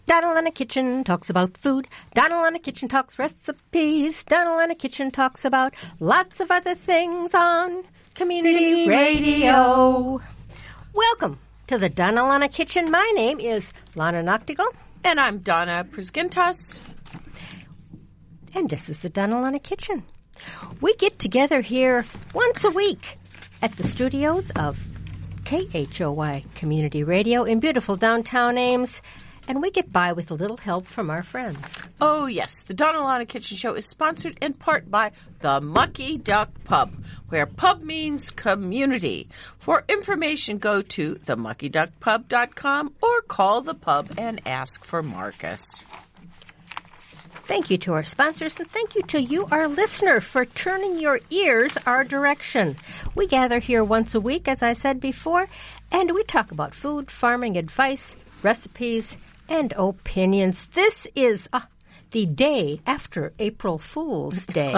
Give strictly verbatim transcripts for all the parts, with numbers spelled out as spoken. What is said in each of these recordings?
Donald in a Kitchen talks about food. Donald in a Kitchen talks recipes. Donald in a Kitchen talks about lots of other things on Community Radio. Welcome to the Donald in a Kitchen. My name is Lana Noctigal. And I'm Donna Prisgintas. And this is the Donald in a Kitchen. We get together here once a week at the studios of K H O Y Community Radio in beautiful downtown Ames. And we get by with a little help from our friends. Oh, yes. The Donald on a Kitchen Show is sponsored in part by the Mucky Duck Pub, where pub means community. For information, go to the mucky duck pub dot com or call the pub and ask for Marcus. Thank you to our sponsors, and thank you to you, our listener, for turning your ears our direction. We gather here once a week, as I said before, and we talk about food, farming, advice, recipes, and opinions. This is uh, the day after April Fool's Day.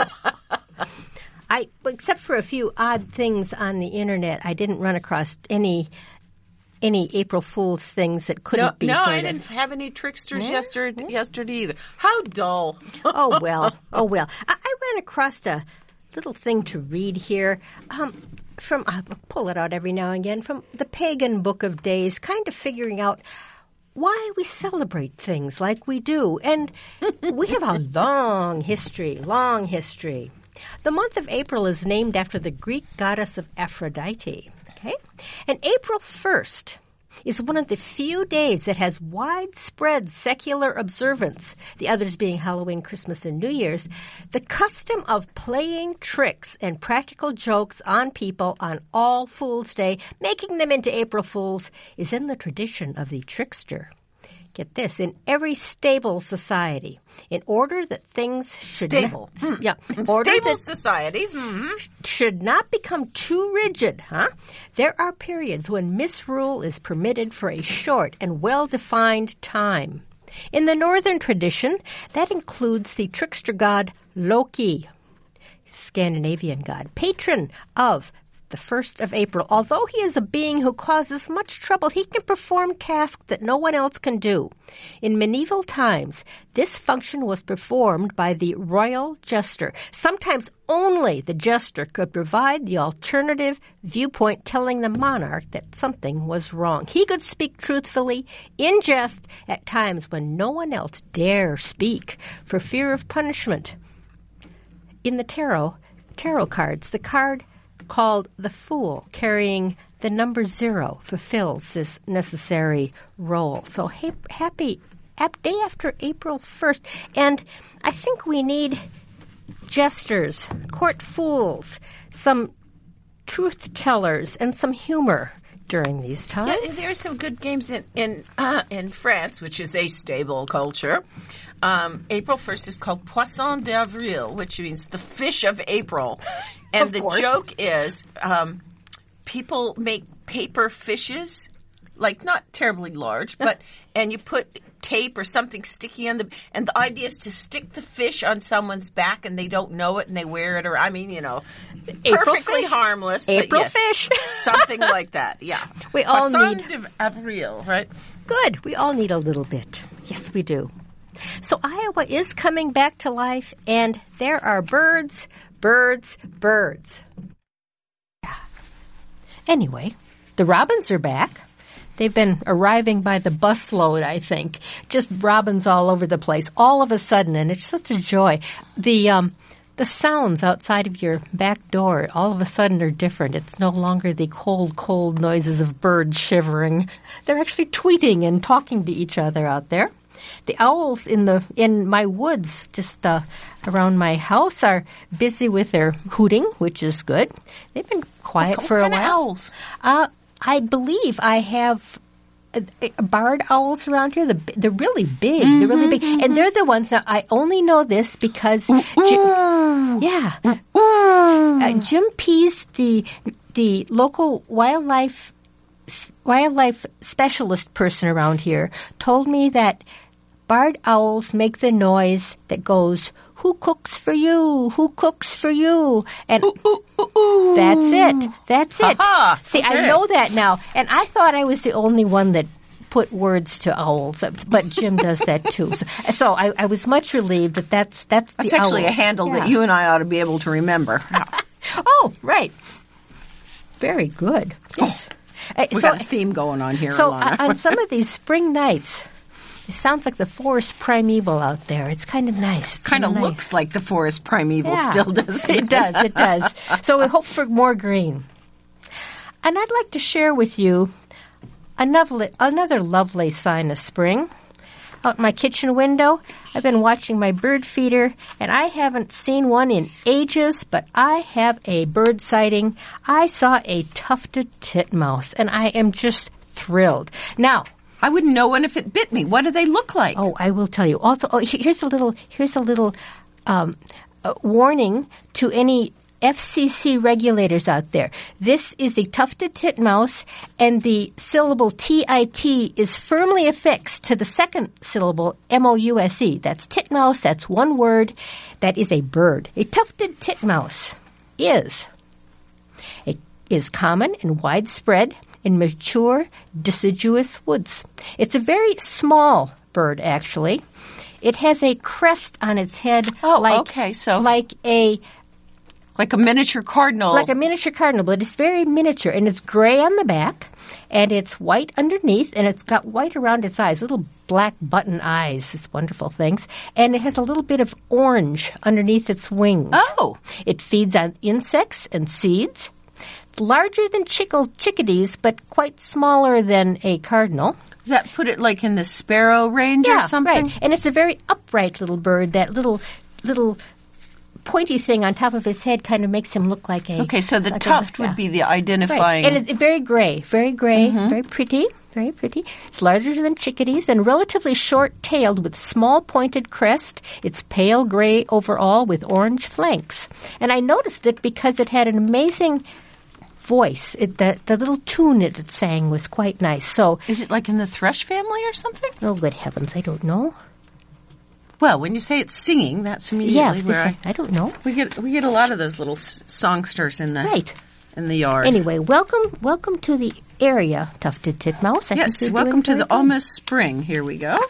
I, except for a few odd things on the internet, I didn't run across any any April Fool's things that couldn't no, be. No, sort I of. didn't have any tricksters Yeah, yesterday, yeah. yesterday either. How dull. Oh, well. Oh, well. I, I ran across a little thing to read here. Um, from I'll pull it out every now and again, from the Pagan Book of Days, kind of figuring out why we celebrate things like we do. And we have a long history, long history. The month of April is named after the Greek goddess of Aphrodite. Okay? And April first is one of the few days that has widespread secular observance, the others being Halloween, Christmas, and New Year's. The custom of playing tricks and practical jokes on people on All Fool's Day, making them into April Fools, is in the tradition of the trickster. Get this, in every stable society, in order that things should Stable. Not, Hmm. yeah, in order Stable that societies. Mm-hmm. should not become too rigid, huh? There are periods when misrule is permitted for a short and well-defined time. In the northern tradition, that includes the trickster god Loki, Scandinavian god, patron of the first of April. Although he is a being who causes much trouble, he can perform tasks that no one else can do. In medieval times, this function was performed by the royal jester. Sometimes only the jester could provide the alternative viewpoint, telling the monarch that something was wrong. He could speak truthfully in jest at times when no one else dare speak for fear of punishment. In the tarot, tarot cards, the card called the Fool, carrying the number zero, fulfills this necessary role. So ha- happy ap- day after April first. And I think we need jesters, court fools, some truth tellers, and some humor during these times. Yeah, there's some good games in in, uh, in France, which is a stable culture. Um, April first is called Poisson d'Avril, which means the fish of April. And Of the course. joke is um, people make paper fishes, like not terribly large, but and you put tape or something sticky on the, and the idea is to stick the fish on someone's back and they don't know it and they wear it, or I mean, you know, April perfectly fish. harmless. April but yes, fish. something like that. Yeah, We all Poisson need- d'Avril, right? Good. We all need a little bit. Yes, we do. So Iowa is coming back to life, and there are birds, birds, birds. Yeah. Anyway, the robins are back. They've been arriving by the busload, I think. Just robins all over the place, all of a sudden, and it's such a joy. The um, the sounds outside of your back door all of a sudden are different. It's no longer the cold, cold noises of birds shivering. They're actually tweeting and talking to each other out there. The owls in the in my woods, just uh, around my house, are busy with their hooting, which is good. They've been quiet What for a kind of while. owls? Uh, I believe I have uh, uh, barred owls around here. The, they're really big. Mm-hmm, they're really big, mm-hmm. and they're the ones that I only know this because, Jim, yeah, uh, Jim Pease, the the local wildlife wildlife specialist person around here, told me that barred owls make the noise that goes, "Who cooks for you? Who cooks for you?" And Ooh, ooh, ooh, ooh. that's it. That's it. Ha-ha. See, Okay. I know that now. And I thought I was the only one that put words to owls, but Jim does that too. So, so I, I was much relieved that that's that's That's the actually owls. a handle Yeah. that you and I ought to be able to remember. Oh, right. Very good. Yes. Uh, We so, got a theme going on here, so Alana. on some of these spring nights, it sounds like the forest primeval out there. It's kind of nice. It's kind of nice. looks like the forest primeval Yeah. still, doesn't it? It does, it does. So we hope for more green. And I'd like to share with you another, another lovely sign of spring. Out my kitchen window, I've been watching my bird feeder, and I haven't seen one in ages, but I have a bird sighting. I saw a tufted titmouse, and I am just thrilled. Now, I wouldn't know one if it bit me. What do they look like? oh, I will tell you. Also, oh, he- here's a little, here's a little um, uh, warning to any F C C regulators out there. This is a tufted titmouse, and the syllable T I T is firmly affixed to the second syllable M O U S E. That's titmouse. That's one word. That is a bird. A tufted titmouse is it is common and widespread in mature deciduous woods. It's a very small bird, actually. It has a crest on its head, Oh, like okay, so- like a Like a miniature cardinal. like a miniature cardinal, but it's very miniature, and it's gray on the back, and it's white underneath, and it's got white around its eyes, little black button eyes. It's wonderful things, and it has a little bit of orange underneath its wings. Oh. It feeds on insects and seeds. It's larger than chickle chickadees, but quite smaller than a cardinal. Does that put it like in the sparrow range or Yeah, something? right. And it's a very upright little bird. That little little pointy thing on top of his head kind of makes him look like a. Okay, so the like a- tuft yeah. would be the Right. identifying. And it's very gray, very gray, Mm-hmm. very pretty, very pretty. It's larger than chickadees and relatively short-tailed with small pointed crest. It's pale gray overall with orange flanks. And I noticed it because it had an amazing voice. It, the, the little tune that it sang was quite nice. So, Is it like in the thrush family or something? oh, good heavens, I don't know. Well, when you say it's singing, that's Yeah, immediately this- where I, I don't know. we get we get a lot of those little s- songsters in the Right. in the yard. Anyway, welcome, welcome to the area, tufted titmouse. I yes, think you're welcome doing to very the good. almost spring. Here we go.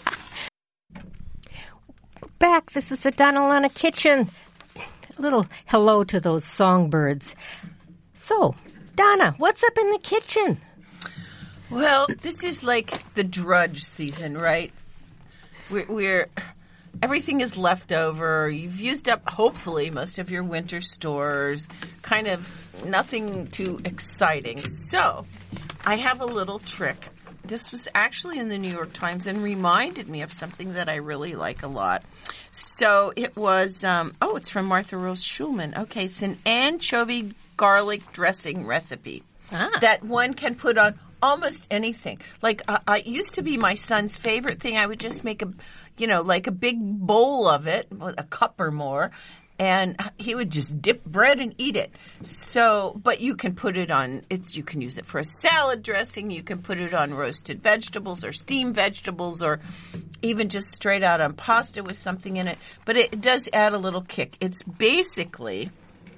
Back. This is the Donalana Kitchen. A little hello to those songbirds. So, Donna, what's up in the kitchen? Well, this is like the drudge season, right? We're, we're everything is left over. You've used up, hopefully, most of your winter stores. Kind of nothing too exciting. So, I have a little trick. This was actually in the New York Times and reminded me of something that I really like a lot. So it was, um, oh, it's from Martha Rose Schulman. Okay, it's an anchovy garlic dressing recipe Ah. that one can put on almost anything. Like, uh, it used to be my son's favorite thing. I would just make a, you know, like a big bowl of it, a cup or more, and he would just dip bread and eat it. So, but you can put it on, it's, you can use it for a salad dressing, you can put it on roasted vegetables or steamed vegetables or even just straight out on pasta with something in it. But it does add a little kick. It's basically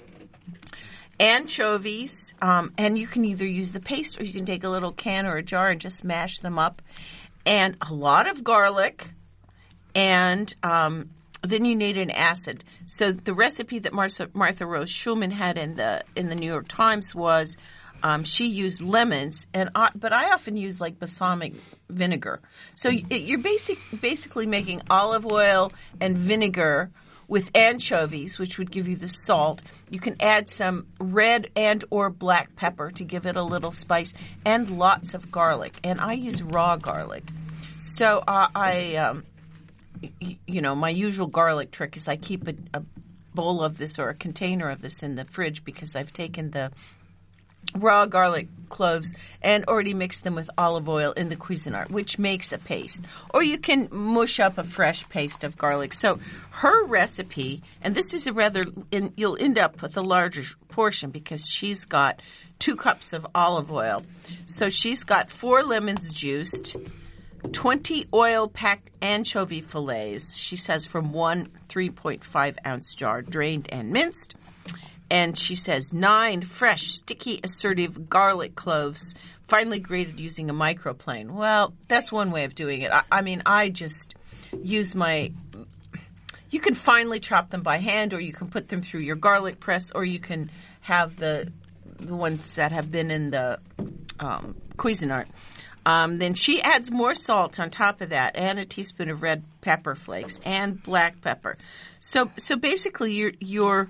anchovies, um, and you can either use the paste or you can take a little can or a jar and just mash them up, and a lot of garlic, and um, then you need an acid. So the recipe that Martha, Martha Rose Schulman had in the in the New York Times was um, she used lemons, and I, but I often use like balsamic vinegar. So it, you're basic basically making olive oil and vinegar with anchovies, which would give you the salt. You can add some red and or black pepper to give it a little spice, and lots of garlic. And I use raw garlic. So uh, I, um, y- you know, my usual garlic trick is I keep a, a bowl of this or a container of this in the fridge because I've taken the raw garlic cloves and already mixed them with olive oil in the Cuisinart, which makes a paste. Or you can mush up a fresh paste of garlic. So her recipe, and this is a rather, in, you'll end up with a larger portion because she's got two cups of olive oil. So she's got four lemons juiced, twenty oil-packed anchovy fillets, she says from one three point five ounce jar, drained and minced, And she says, nine fresh, sticky, assertive garlic cloves, finely grated using a microplane. Well, that's one way of doing it. I, I mean, I just use my... You can finely chop them by hand, or you can put them through your garlic press, or you can have the the ones that have been in the um, Cuisinart. Um, then she adds more salt on top of that, and a teaspoon of red pepper flakes, and black pepper. So, so basically, you're you're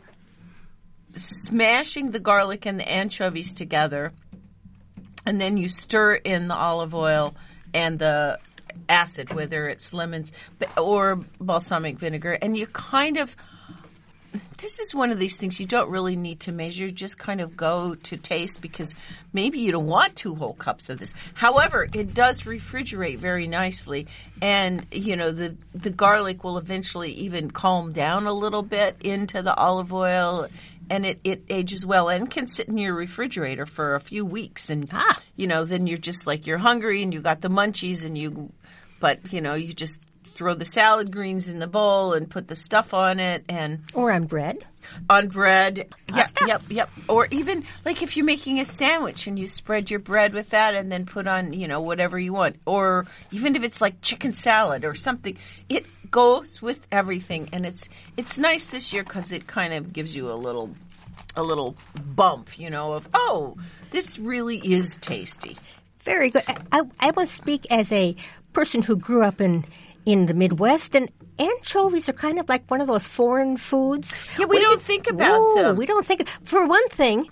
smashing the garlic and the anchovies together, and then you stir in the olive oil and the acid, whether it's lemons or balsamic vinegar, and you kind of, this is one of these things you don't really need to measure, just kind of go to taste, because maybe you don't want two whole cups of this. However, it does refrigerate very nicely, and you know the the garlic will eventually even calm down a little bit into the olive oil, and it, it ages well and can sit in your refrigerator for a few weeks, and ah. you know then you're just like you're hungry and you got the munchies, and you but you know you just throw the salad greens in the bowl and put the stuff on it, and or on bread. On bread, yep, yep, yep. Or even like if you're making a sandwich and you spread your bread with that, and then put on you know whatever you want. Or even if it's like chicken salad or something, it goes with everything, and it's it's nice this year because it kind of gives you a little a little bump, you know, of oh, this really is tasty. Very good. I I will speak as a person who grew up in. in the Midwest, and anchovies are kind of like one of those foreign foods. Yeah, we, we don't could, think about whoa, them. We don't think. For one thing,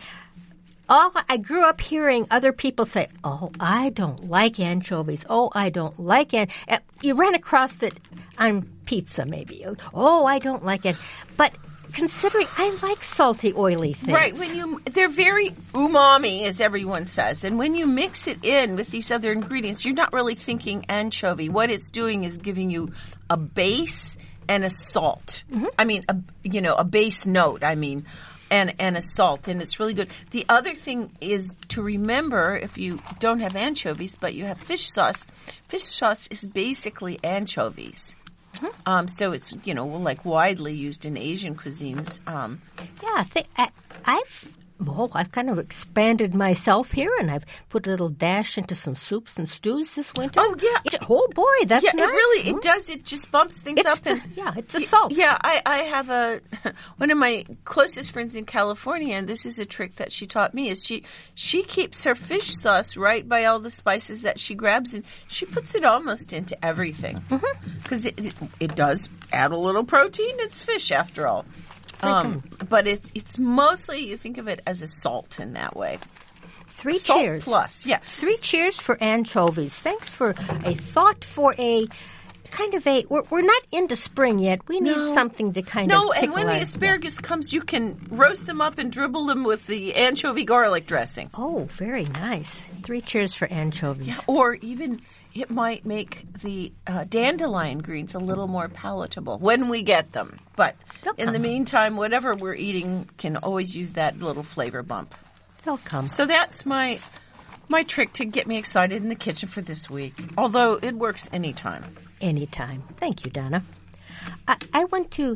all I grew up hearing other people say, "Oh, I don't like anchovies. Oh, I don't like it." You ran across it on pizza, maybe. Oh, I don't like it, but. Considering I like salty, oily things. Right. When you, they're very umami, as everyone says. And when you mix it in with these other ingredients, you're not really thinking anchovy. What it's doing is giving you a base and a salt. Mm-hmm. I mean, a, you know, a base note, I mean, and, and a salt. And it's really good. The other thing is to remember, if you don't have anchovies, but you have fish sauce, fish sauce is basically anchovies. Mm-hmm. Um, so it's, you know, like widely used in Asian cuisines. Um, yeah, th- I, I've, oh, I've kind of expanded myself here, and I've put a little dash into some soups and stews this winter. Oh, yeah. It, oh, boy, that's yeah, nice. it really, mm-hmm. it does. It just bumps things it's up. The, and yeah, it's a salt. Yeah, I, I have a, one of my closest friends in California, and this is a trick that she taught me, is she, she keeps her fish sauce right by all the spices that she grabs, and she puts it almost into everything. Because mm-hmm. it, it, it does add a little protein. It's fish, after all. Um, but it's it's mostly, you think of it as a salt in that way. Three salt cheers. Plus, yeah. Three cheers for anchovies. Thanks for a thought for a kind of a, we're, we're not into spring yet. We need no. something to kind no, of No, and when the asparagus yeah. comes, you can roast them up and dribble them with the anchovy garlic dressing. Oh, very nice. Three cheers for anchovies. Yeah, or even... It might make the uh, dandelion greens a little more palatable when we get them. But They'll in come. the meantime, whatever we're eating can always use that little flavor bump. They'll come. So that's my my trick to get me excited in the kitchen for this week. Although it works anytime. Anytime. Thank you, Donna. I, I want to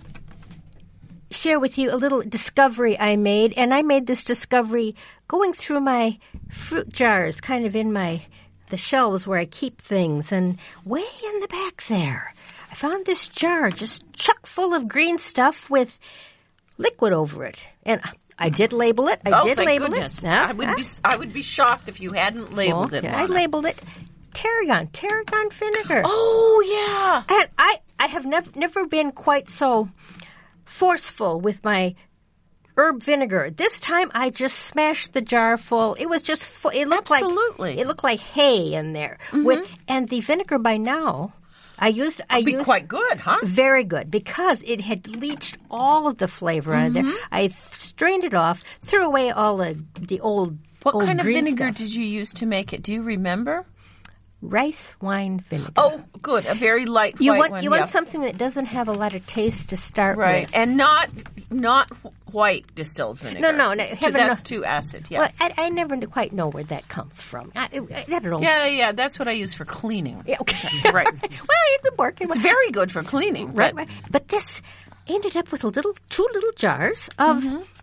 share with you a little discovery I made. And I made this discovery going through my fruit jars, kind of in my... the shelves where I keep things, and way in the back there, I found this jar just chock full of green stuff with liquid over it. And I did label it. I oh, did thank label goodness. it. No, I would no. be I would be shocked if you hadn't labeled well, it. I labeled it tarragon, tarragon vinegar. Oh yeah. And I I have never never been quite so forceful with my herb vinegar. This time I just smashed the jar full. It was just full. It looked Absolutely. like it looked like hay in there. Mm-hmm. With and the vinegar by now, I used. I It'd be used, quite good, huh? Very good, because it had leached all of the flavor out of there. I strained it off, threw away all the the old. What old kind of green vinegar stuff. did you use to make it? Do you remember? Rice wine vinegar. Oh, good. A very light you white want, one. You yeah. want something that doesn't have a lot of taste to start right. with. And not not white distilled vinegar. No, no. no to, that's too acid, yeah. Well, I, I never quite know where that comes from. I, I, I don't know. Yeah, yeah. That's what I use for cleaning. Yeah, okay. Right. Well, it would work. It's very good for cleaning. Right, but, right. But this ended up with a little, two little jars of mm-hmm.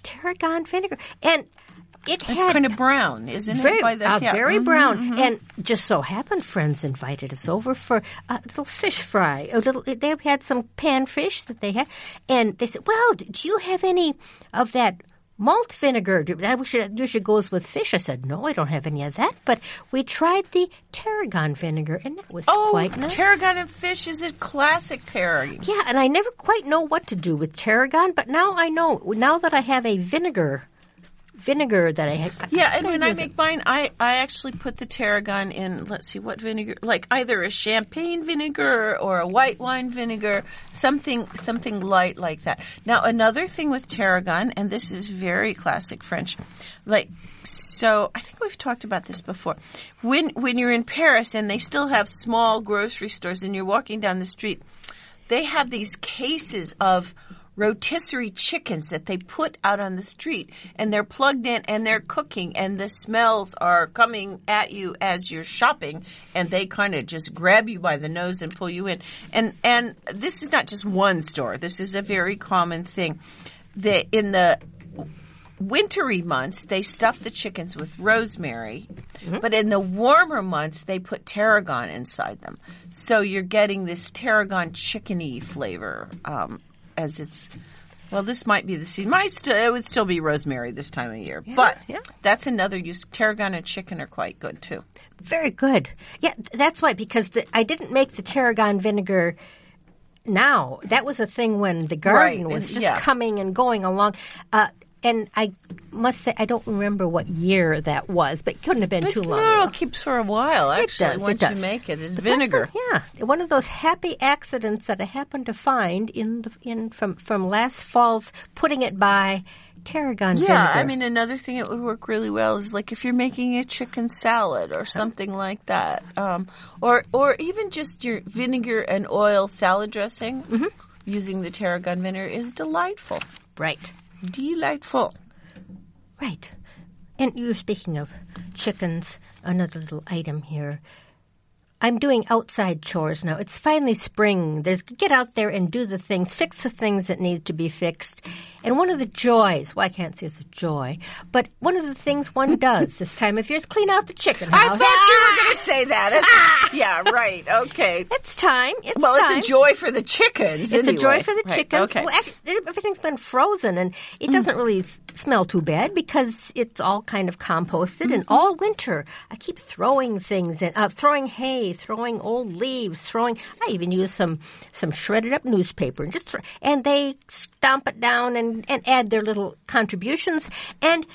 tarragon vinegar. And it It's had kind of brown, isn't very, it? By the uh, yeah. very Mhm, brown. mhm. And just so happened, friends invited us over for a little fish fry. A little. They had some panfish that they had, and they said, "Well, do you have any of that malt vinegar? That usually goes with fish." I said, "No, I don't have any of that." But we tried the tarragon vinegar, and that was Oh, quite nice. tarragon and fish is a classic pairing. Yeah, and I never quite know what to do with tarragon, but now I know. Now that I have a vinegar. Vinegar that I had. Yeah, and I'm when gonna I use make it. mine, I, I actually put the tarragon in, let's see, what vinegar? Like either a champagne vinegar or a white wine vinegar, something something light like that. Now, another thing with tarragon, and this is very classic French, like, so I think we've talked about this before. When, when you're in Paris and they still have small grocery stores and you're walking down the street, they have these cases of rotisserie chickens that they put out on the street, and they're plugged in and they're cooking, and the smells are coming at you as you're shopping, and they kind of just grab you by the nose and pull you in. And and this is not just one store. This is a very common thing. The in the wintry months, they stuff the chickens with rosemary, mm-hmm. but in the warmer months, they put tarragon inside them. So you're getting this tarragon chickeny flavor. Um, As it's, well, this might be the season. Might still, it would still be rosemary this time of year, yeah, but yeah. that's another use. Tarragon and chicken are quite good too. Very good. Yeah, that's why, because the, I didn't make the tarragon vinegar now. That was a thing when the garden Right, was just yeah. coming and going along. Uh, and I must say, I don't remember what year that was, but it couldn't have been But too long no, ago. it keeps for a while, actually, does, it once does. you make it. It's But vinegar. that's a- yeah, one of those happy accidents that I happened to find in the, in from from last fall's putting it by tarragon Yeah, vinegar. I mean, another thing that would work really well is like if you're making a chicken salad or something like that, um, or or even just your vinegar and oil salad dressing Mm-hmm. using the tarragon vinegar is delightful. right. Delightful. Right. And you were speaking of chickens, another little item here. I'm doing outside chores now. It's finally spring. There's get out there and do the things, fix the things that need to be fixed. And one of the joys, well, I can't say it's a joy, but one of the things one does this time of year is clean out the chicken house. I thought you were going to say that. It's- yeah, right. Okay. It's time. It's Well, time. it's a joy for the chickens. It's anyway. a joy for the Right, chickens. Okay. Well, actually, everything's been frozen, and it doesn't really s- smell too bad because it's all kind of composted. And all winter, I keep throwing things in, uh, throwing hay, throwing old leaves, throwing. I even use some some shredded up newspaper, and just throw, and they stomp it down and and add their little contributions. And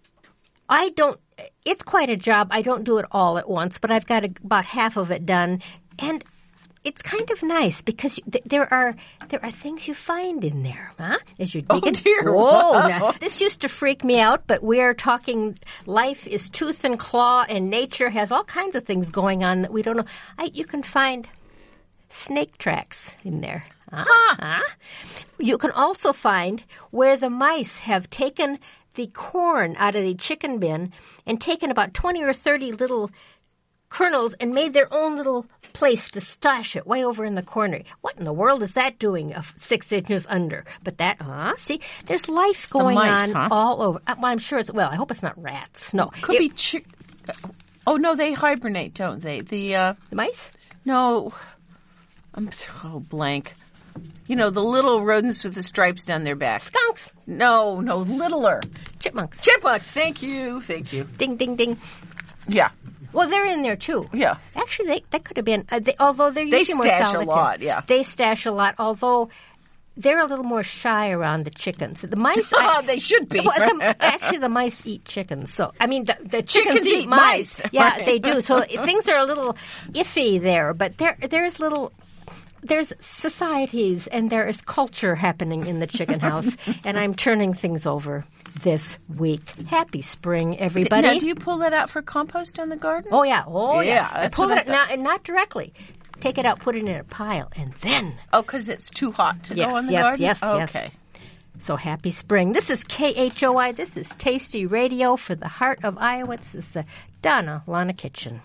I don't. It's quite a job. I don't do it all at once, but I've got a, about half of it done, and it's kind of nice because th- there are there are things you find in there, huh? As you're Oh, digging. dear. Whoa! Wow. Now, this used to freak me out, but we're talking. Life is tooth and claw, and nature has all kinds of things going on that we don't know. I, you can find snake tracks in there. Huh? Huh? You can also find where the mice have taken the corn out of the chicken bin and taken about twenty or thirty little kernels and made their own little place to stash it way over in the corner. What in the world is that doing uh, six inches under? But that, uh, see, there's life going mice, on huh? all over. Uh, well, I'm sure it's, well, I hope it's not rats. No. Could It- be chick. Oh no, they hibernate, don't they? The uh, the mice? no, I'm oh blank. You know the little rodents with the stripes down their back. Skunks. No, no, littler Chipmunks. chipmunks. Thank you, thank you. Ding, ding, ding. Yeah, Well, they're in there too. yeah. Actually, they, that could have been. Uh, they, although they're They usually more stash a solitary. lot, yeah. They stash a lot. Although they're a little more shy around the chickens. The mice. I, they should be. well, the, actually, the mice eat chickens. So I mean, the, the chickens, Chickens eat mice. mice. Yeah, Right. they do. So things are a little iffy there. But there, there's little. There's societies and there is culture happening in the chicken house, and I'm turning things over this week. Happy spring, everybody! Now, do you pull that out for compost on the garden? Oh yeah, oh yeah. Yeah, I that's pull what I it thought. not, and not directly. Take it out, put it in a pile, and then. Oh, because it's too hot to Yes, go on the yes, garden? yes, yes. Okay. So happy spring. This is K H O I. This is Tasty Radio for the heart of Iowa. This is the Donna Lana Kitchen.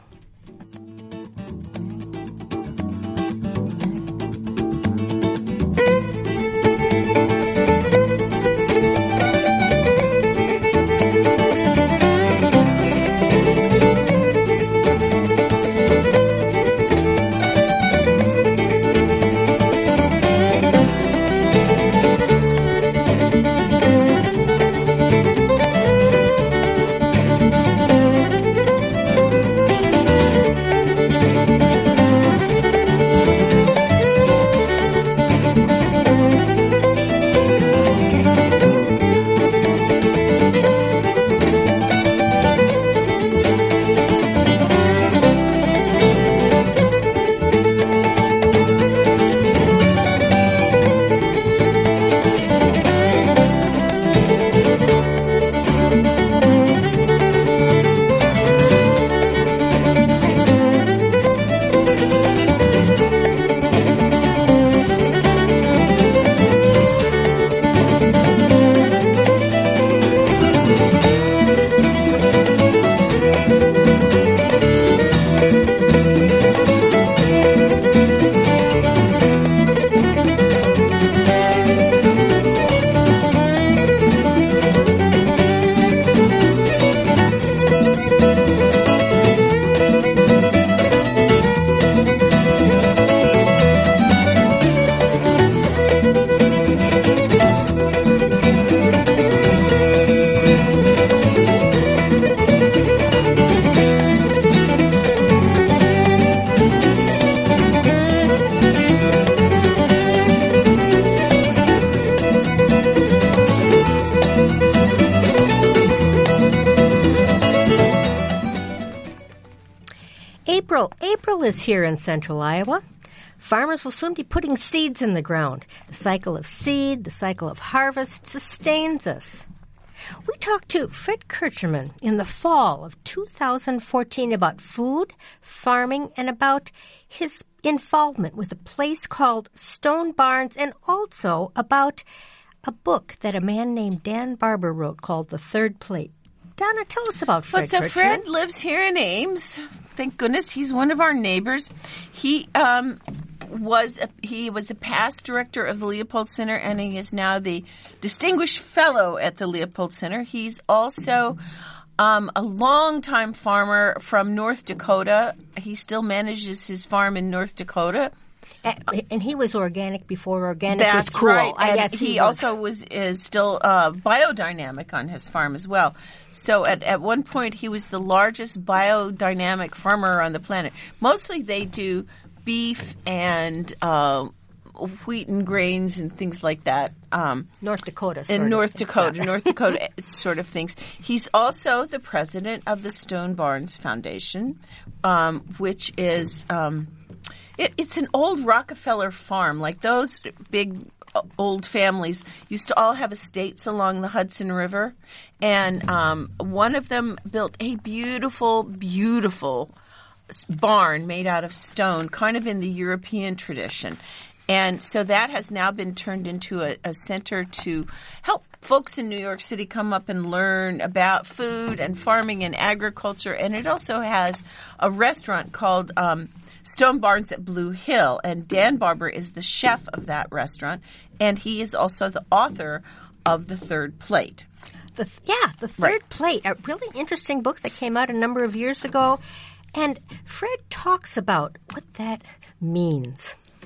fall is here in central Iowa. Farmers will soon be putting seeds in the ground. The cycle of seed, the cycle of harvest sustains us. We talked to Fred Kircherman in the fall of two thousand fourteen about food, farming, and about his involvement with a place called Stone Barns, and also about a book that a man named Dan Barber wrote called The Third Plate. Donna, tell us about Fred Well, so Kircherman. Fred lives here in Ames. Thank goodness he's one of our neighbors. He um, was a, he was a past director of the Leopold Center, and he is now the distinguished fellow at the Leopold Center. He's also um, a longtime farmer from North Dakota. He still manages his farm in North Dakota. And, and he was organic before organic That's was cool. right. I And guess he he was. also was is still uh, biodynamic on his farm as well. So at, at one point, he was the largest biodynamic farmer on the planet. Mostly they do beef and uh, wheat and grains and things like that. Um, North Dakota. in sort North of. Dakota, North Dakota sort of things. He's also the president of the Stone Barns Foundation, um, which is... Um, It, it's an old Rockefeller farm. Like those big uh, old families used to all have estates along the Hudson River. And um, one of them built a beautiful, beautiful s- barn made out of stone, kind of in the European tradition. And so that has now been turned into a, a center to help folks in New York City come up and learn about food and farming and agriculture. And it also has a restaurant called um, Stone Barns at Blue Hill. And Dan Barber is the chef of that restaurant. And he is also the author of The Third Plate. The, yeah, The Third Right. Plate, a really interesting book that came out a number of years ago. And Fred talks about what that means.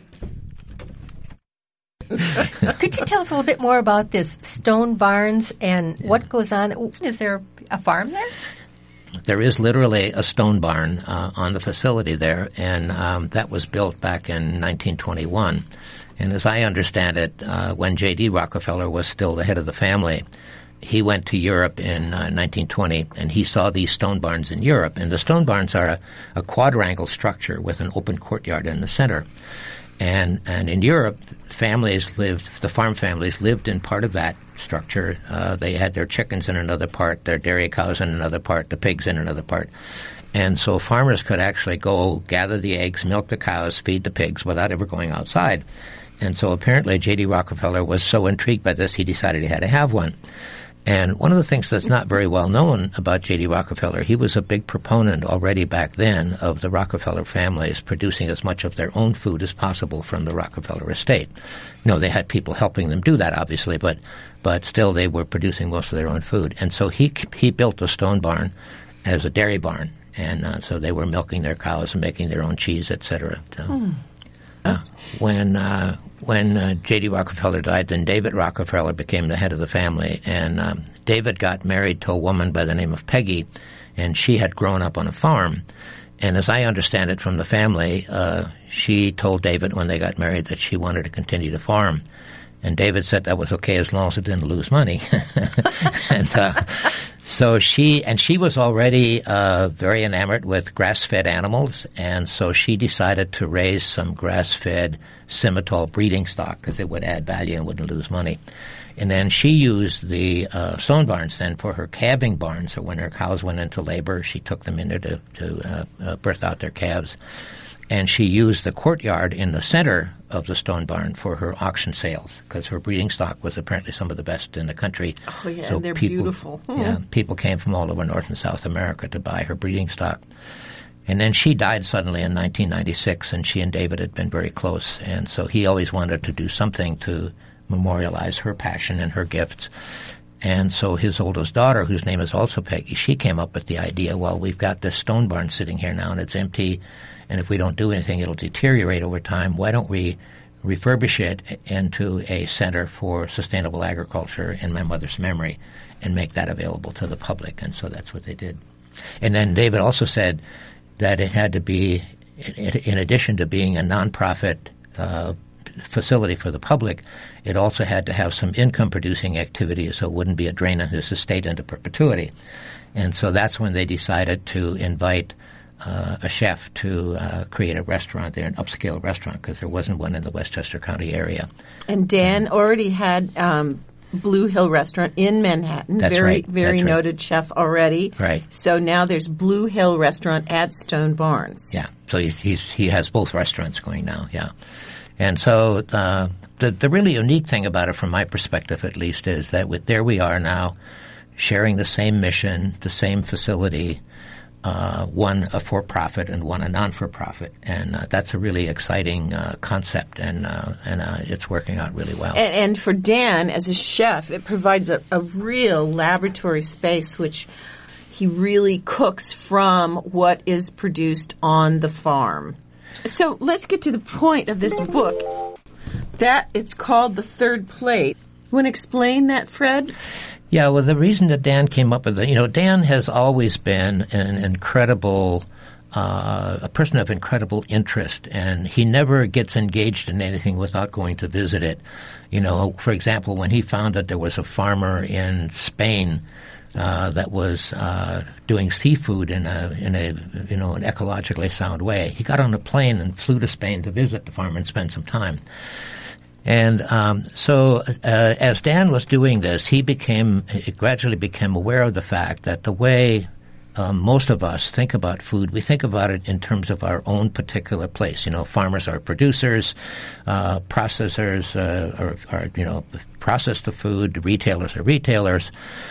Could you tell us a little bit more about this Stone Barns and what goes on? Is there a farm there? There is literally a stone barn uh, on the facility there, and um, that was built back in nineteen twenty-one. And as I understand it, uh, when J D Rockefeller was still the head of the family, he went to Europe in uh, nineteen twenty, and he saw these stone barns in Europe. And the stone barns are a, a quadrangle structure with an open courtyard in the center. And and in Europe, families lived, the farm families lived in part of that structure. Uh, they had their chickens in another part, their dairy cows in another part, the pigs in another part. And so farmers could actually go gather the eggs, milk the cows, feed the pigs without ever going outside. And so apparently J D Rockefeller was so intrigued by this, he decided he had to have one. And one of the things that's not very well known about J D Rockefeller, he was a big proponent already back then of the Rockefeller families producing as much of their own food as possible from the Rockefeller estate. No, they had people helping them do that, obviously, but but still they were producing most of their own food. And so he he built a stone barn as a dairy barn, and uh, so they were milking their cows and making their own cheese, et cetera. So, Hmm. Uh, when uh, when uh, J D Rockefeller died, then David Rockefeller became the head of the family, and um, David got married to a woman by the name of Peggy, and she had grown up on a farm. And as I understand it from the family, uh, she told David when they got married that she wanted to continue to farm. And David said that was okay as long as it didn't lose money. and uh, so she, and she was already uh, very enamored with grass-fed animals, and so she decided to raise some grass-fed Simmental breeding stock because it would add value and wouldn't lose money. And then she used the uh, stone barns then for her calving barn. So when her cows went into labor, she took them in there to, to uh, uh, birth out their calves. And she used the courtyard in the center of the stone barn for her auction sales because her breeding stock was apparently some of the best in the country. Oh, yeah, so and they're people, beautiful. Yeah, people came from all over North and South America to buy her breeding stock. And then she died suddenly in nineteen ninety-six, and she and David had been very close. And so he always wanted to do something to memorialize her passion and her gifts. And so his oldest daughter, whose name is also Peggy, she came up with the idea, well, we've got this stone barn sitting here now, and it's empty, and if we don't do anything, it'll deteriorate over time. Why don't we refurbish it into a center for sustainable agriculture in my mother's memory and make that available to the public? And so that's what they did. And then David also said that it had to be, in addition to being a nonprofit uh, facility for the public, it also had to have some income-producing activity so it wouldn't be a drain on his estate into perpetuity. And so that's when they decided to invite uh, a chef to uh, create a restaurant there, an upscale restaurant, because there wasn't one in the Westchester County area. And Dan already had um, Blue Hill Restaurant in Manhattan. That's very, right. very That's right. noted chef already. Right. So now there's Blue Hill Restaurant at Stone Barns. Yeah. So he's, he's he has both restaurants going now. Yeah. And so uh, the the really unique thing about it, from my perspective at least, is that with there we are now, sharing the same mission, the same facility. Uh, one a for-profit and one a non-for-profit, and uh, that's a really exciting uh, concept, and uh, and uh, it's working out really well. And, and for Dan, as a chef, it provides a, a real laboratory space, which he really cooks from what is produced on the farm. So let's get to the point of this book. That it's called The Third Plate. You want to explain that, Fred? Yeah, well, the reason that Dan came up with it, you know, Dan has always been an incredible, uh, a person of incredible interest, and he never gets engaged in anything without going to visit it. You know, for example, when he found that there was a farmer in Spain uh, that was uh, doing seafood in a, in a, you know, an ecologically sound way, he got on a plane and flew to Spain to visit the farmer and spend some time. And um, so uh, as Dan was doing this, he became he gradually became aware of the fact that the way um, most of us think about food, we think about it in terms of our own particular place. You know, farmers are producers, uh, processors uh, are, are, you know, process the food, retailers are retailers.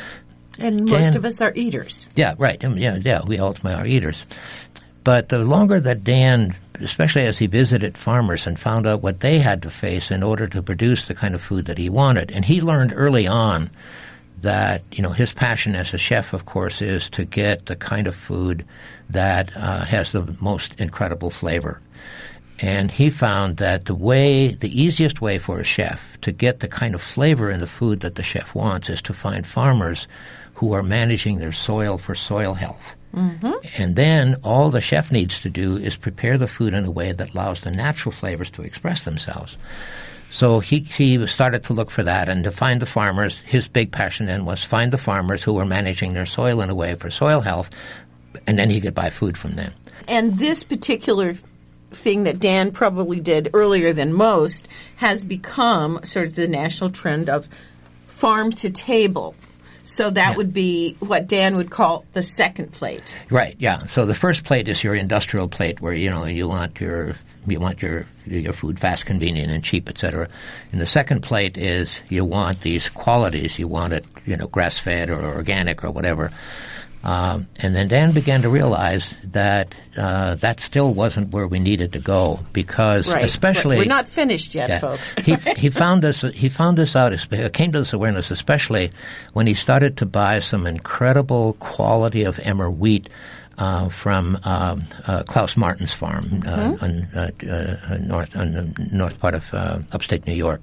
And most Dan, of us are eaters. Yeah, right. Um, yeah, yeah, we ultimately are eaters. But the longer that Dan, especially as he visited farmers and found out what they had to face in order to produce the kind of food that he wanted, and he learned early on that, you know, his passion as a chef, of course, is to get the kind of food that uh, has the most incredible flavor. And he found that the way, the easiest way for a chef to get the kind of flavor in the food that the chef wants is to find farmers who are managing their soil for soil health. Mm-hmm. And then all the chef needs to do is prepare the food in a way that allows the natural flavors to express themselves. So he he started to look for that and to find the farmers. His big passion then was find the farmers who were managing their soil in a way for soil health, and then he could buy food from them. And this particular thing that Dan probably did earlier than most has become sort of the national trend of farm to table. So that yeah. would be what Dan would call the second plate. Right, yeah. So the first plate is your industrial plate where, you know, you want your you want your your food fast, convenient, and cheap, et cetera. And the second plate is you want these qualities. You want it, you know, grass-fed or organic or whatever. Um, and then Dan began to realize that uh, that still wasn't where we needed to go because, right. especially, we're not finished yet, yeah, folks. he he found this he found this out. Came to this awareness, especially when he started to buy some incredible quality of emmer wheat uh, from uh, uh, Klaus Martin's farm uh, mm-hmm. on uh, uh, north on the north part of uh, upstate New York.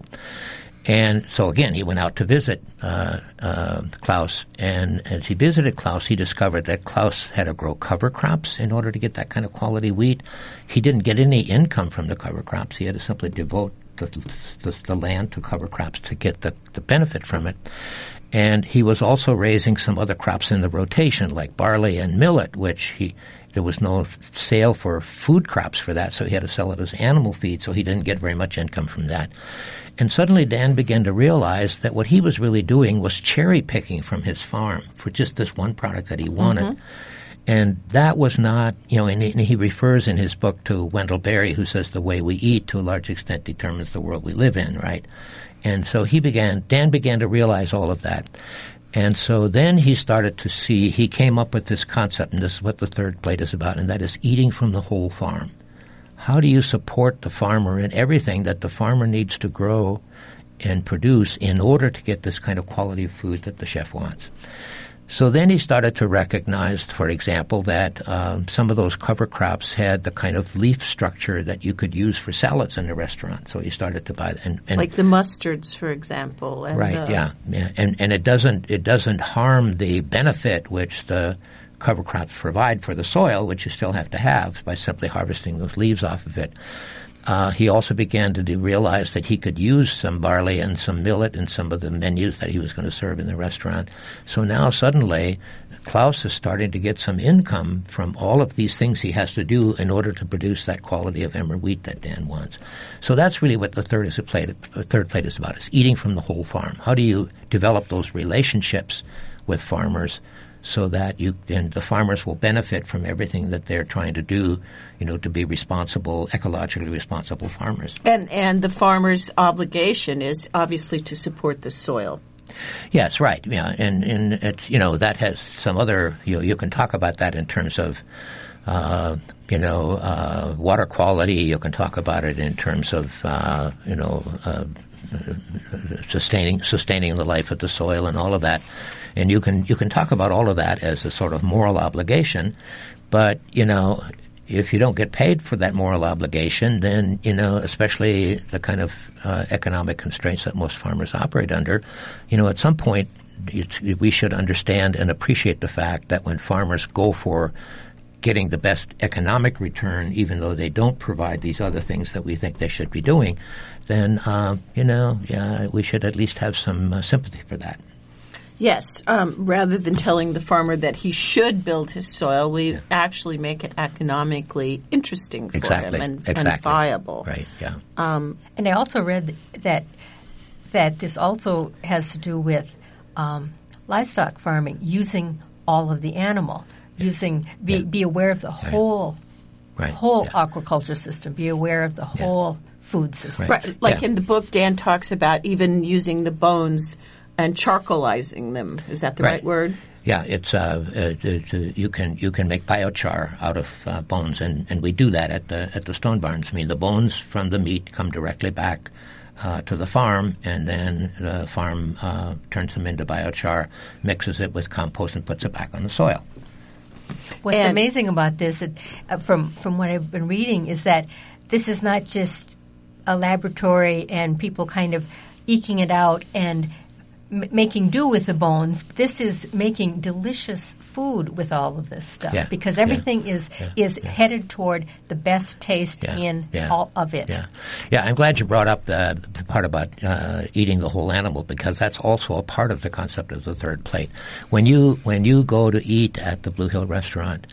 And so again, he went out to visit uh, uh, Klaus, and as he visited Klaus, he discovered that Klaus had to grow cover crops in order to get that kind of quality wheat. He didn't get any income from the cover crops. He had to simply devote the, the, the land to cover crops to get the, the benefit from it. And he was also raising some other crops in the rotation, like barley and millet, which he there was no sale for food crops for that, so he had to sell it as animal feed, so he didn't get very much income from that. And suddenly Dan began to realize that what he was really doing was cherry picking from his farm for just this one product that he wanted. Mm-hmm. And that was not, you know, and he, and he refers in his book to Wendell Berry, who says the way we eat to a large extent determines the world we live in, right? And so he began, Dan began to realize all of that. And so then he started to see, he came up with this concept, and this is what the third plate is about, and that is eating from the whole farm. How do you support the farmer in everything that the farmer needs to grow and produce in order to get this kind of quality of food that the chef wants? So then he started to recognize, for example, that um, some of those cover crops had the kind of leaf structure that you could use for salads in a restaurant. So he started to buy and, and like the mustards, for example. And right, the yeah, yeah, and and it doesn't it doesn't harm the benefit which the cover crops provide for the soil, which you still have to have by simply harvesting those leaves off of it. uh, he also began to do, realize that he could use some barley and some millet in some of the menus that he was going to serve in the restaurant. So now suddenly Klaus is starting to get some income from all of these things he has to do in order to produce that quality of Emmer wheat that Dan wants. So that's really what the third is a plate. The third plate is about: is eating from the whole farm. How do you develop those relationships with farmers so that you and the farmers will benefit from everything that they're trying to do, you know, to be responsible, ecologically responsible farmers. And and the farmer's obligation is obviously to support the soil. Yes, right. Yeah, and and it's, you know, that has some other, you know, you can talk about that in terms of uh, you know uh, water quality. You can talk about it in terms of uh, you know uh, sustaining sustaining the life of the soil and all of that. And you can you can talk about all of that as a sort of moral obligation, but you know, if you don't get paid for that moral obligation, then, you know, especially the kind of uh, economic constraints that most farmers operate under, you know, at some point it's, we should understand and appreciate the fact that when farmers go for getting the best economic return, even though they don't provide these other things that we think they should be doing, then, uh, you know, yeah, we should at least have some uh, sympathy for that. Yes, um, rather than telling the farmer that he should build his soil, we yeah. actually make it economically interesting for exactly. him and, exactly. and viable. Right, yeah. Um, and I also read that that this also has to do with um, livestock farming, using all of the animal, using be, yeah. be aware of the whole right. whole yeah. aquaculture system, be aware of the whole yeah. food system. Right. right. Like yeah. in the book, Dan talks about even using the bones and charcoalizing them. Is that the right, right word? Yeah, it's uh, it, it, you can you can make biochar out of uh, bones, and, and we do that at the at the stone barns. I mean, the bones from the meat come directly back uh, to the farm, and then the farm uh, turns them into biochar, mixes it with compost, and puts it back on the soil. What's and amazing about this, it, uh, from from what I've been reading, is that this is not just a laboratory and people kind of eking it out and making do with the bones. This is making delicious food with all of this stuff, yeah, because everything yeah, is yeah, is yeah. headed toward the best taste yeah, in yeah, all of it. Yeah, yeah. I'm glad you brought up the, the part about uh, eating the whole animal, because that's also a part of the concept of the third plate. When you when you go to eat at the Blue Hill restaurant,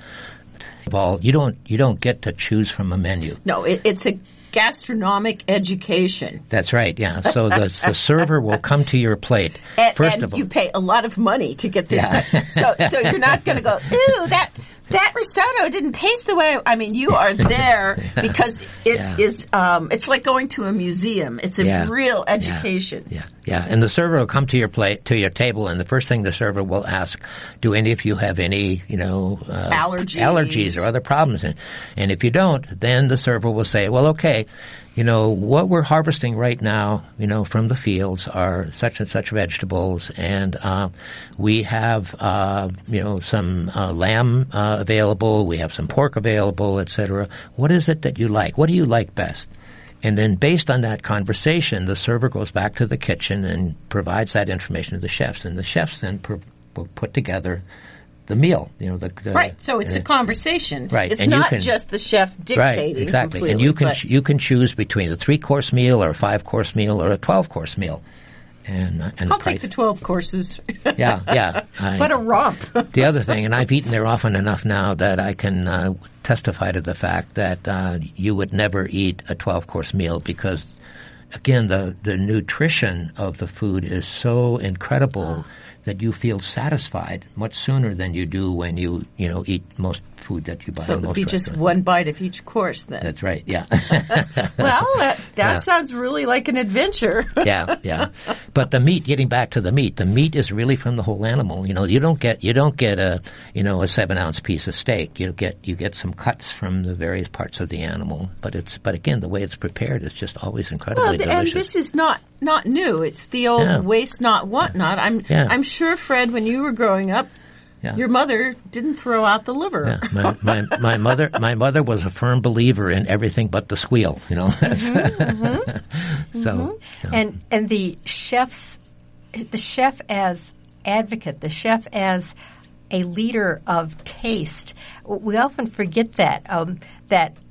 Paul, you don't you don't get to choose from a menu. No, it, it's a gastronomic education. That's right, yeah. So the, the server will come to your plate. And, first and of all, you pay a lot of money to get this. Yeah. so so you're not going to go, ooh, that that risotto didn't taste the way. I mean, you are there because it yeah. is. Um, it's like going to a museum. It's a yeah. real education. Yeah. yeah, yeah. And the server will come to your plate, to your table, and the first thing the server will ask, "Do any of you have any, you know, uh, allergies, allergies or other problems?" And, and if you don't, then the server will say, "Well, okay, you know, what we're harvesting right now, you know, from the fields are such and such vegetables, and uh, we have, uh, you know, some uh, lamb uh, available, we have some pork available, et cetera. What is it that you like? What do you like best?" And then based on that conversation, the server goes back to the kitchen and provides that information to the chefs, and the chefs then pro- will put together the meal, you know, the, the right. So it's uh, a conversation, right? It's and not you can, just the chef dictating, right? Exactly, and you can ch- you can choose between a three course meal or a five course meal or a twelve course meal. And, uh, and I'll the take the twelve courses. yeah, yeah. I, what a romp! The other thing, and I've eaten there often enough now that I can uh, testify to the fact that uh, you would never eat a twelve course meal because, again, the the nutrition of the food is so incredible. Oh. That you feel satisfied much sooner than you do when you, you know, eat most food that you buy. So it would be just one bite of each course then. That's right, yeah. Well, that, that yeah. sounds really like an adventure. yeah, yeah. But the meat, getting back to the meat, the meat is really from the whole animal. You know, you don't get you don't get a you know a seven ounce piece of steak. You get you get some cuts from the various parts of the animal. But it's but again, the way it's prepared is just always incredibly well, delicious. And this is not not new. It's the old yeah. waste not, want not. I'm yeah. I'm sure, Fred, when you were growing up, yeah. your mother didn't throw out the liver. Yeah. My, my my mother my mother was a firm believer in everything but the squeal. You know. mm-hmm, mm-hmm. So mm-hmm. Yeah. and and the chefs, the chef as advocate, the chef as a leader of taste. We often forget that um, that.